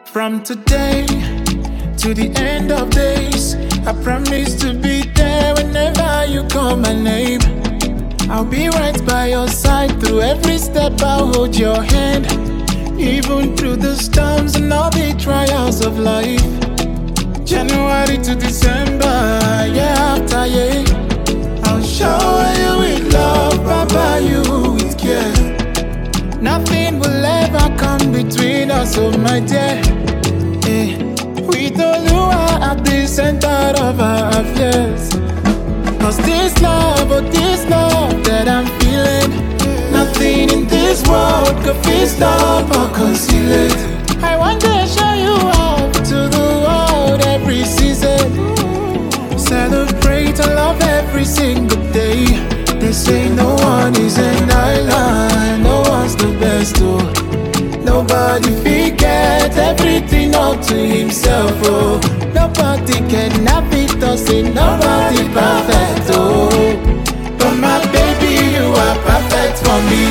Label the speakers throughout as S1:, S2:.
S1: From today to the end of days, I promise to be there whenever you call my name. I'll be right by your side through every step. I'll hold your hand, even through the storms and all the trials of life. January to December, year after year, I'll shower you with love, pamper you with care. Nothing will ever come between us, oh my dear. With Oluwa at the center of our affairs. Cause this love, oh this love that I'm feeling, nothing in this world could fit, stop or conceal it. I want to show you off to the world every season. Celebrate and love every single day. They say no one is an island, no one's the best, oh. Nobody forget everything all to himself, oh. Nobody can have it, or say nobody perfect, oh. But my baby, you are perfect for me.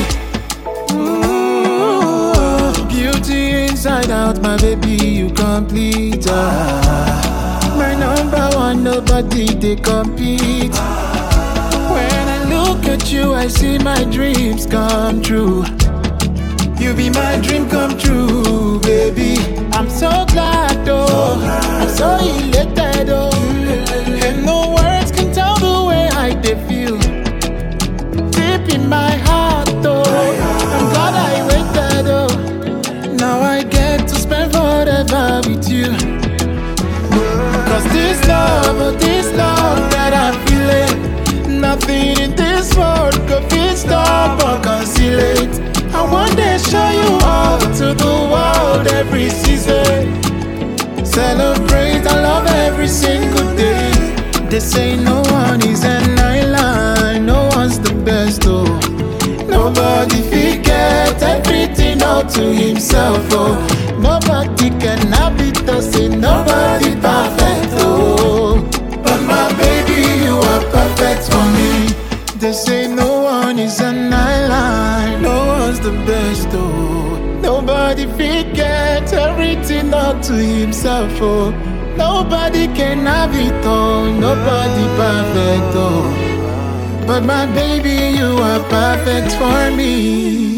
S1: Ooh, beauty inside out, my baby, you complete. My number one, nobody they compete. When I look at you, I see my dreams come true. You be my dream come true, baby. I'm so glad, oh. I'm so elated, oh. And no words can tell the way I dey feel. Deep in my heart, oh. I'm glad I waited, oh. Now I get to spend forever with you. Cause this love, oh, this love that I'm feeling, nothing in this world could fit, stop or conceal it. I want to show you all to the world every season. Celebrate and love every single day. They say no one is an island, no one's the best, oh. Nobody forget everything all to himself, oh. Nobody can have it, or say nobody perfect, oh. But my baby, you are perfect for me. They say no one is an island, no one's the best, oh. Nobody forget everything all to himself, oh. Nobody can have it all, nobody perfect, oh. But my baby, you are perfect for me.